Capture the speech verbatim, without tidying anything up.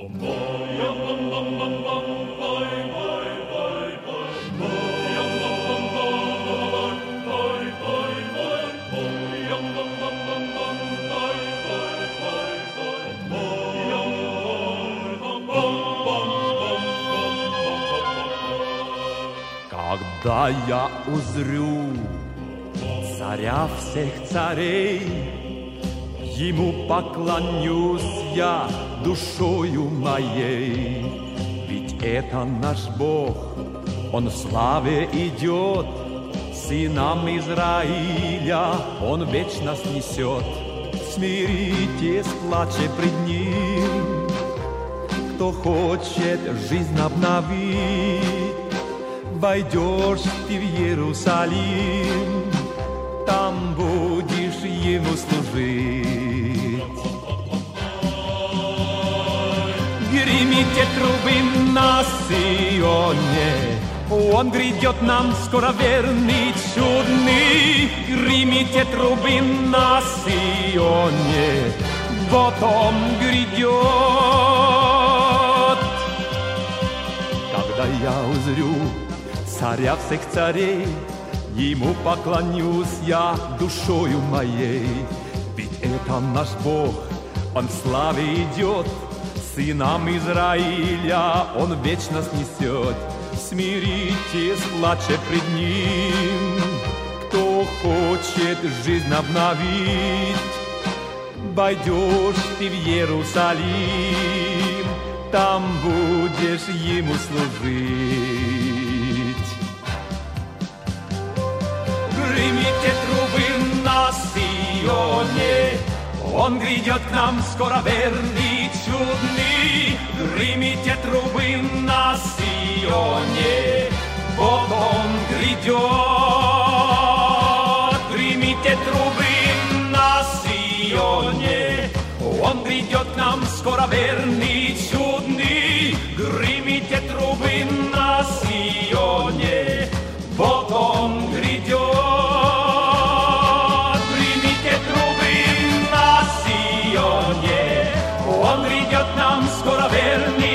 Когда я узрю царя всех царей, ему поклонюсь я душою моей. Ведь это наш Бог, Он в славе идет, сынам Израиля Он вечно снесет. Смиритесь, плаче пред Ним, кто хочет жизнь обновить. Войдешь ты в Иерусалим, там будешь Ему служить. Гремите трубы на Сионе, Он грядет нам скоро верный, чудный. Гремите трубы на Сионе, вот Он грядет. Когда я узрю царя всех царей, ему поклонюсь я душою моей. Ведь это наш Бог, Он в славе идет, сынам Израиля Он вечно снесет. Смиритесь, плаче пред Ним, кто хочет жизнь обновить. Войдешь ты в Иерусалим, там будешь Ему служить. Гремите трубы на Сионе, Он грядет к нам скоро верный, чудный. Гремите трубы на Сионе, вот Он грядет. Гремите трубы на Сионе, Он грядет к нам скоро верный, чудный. Гремите трубы на Сионе, вот Он грядет. Гремите трубы на Сионе, Он грядет к нам скоро верный.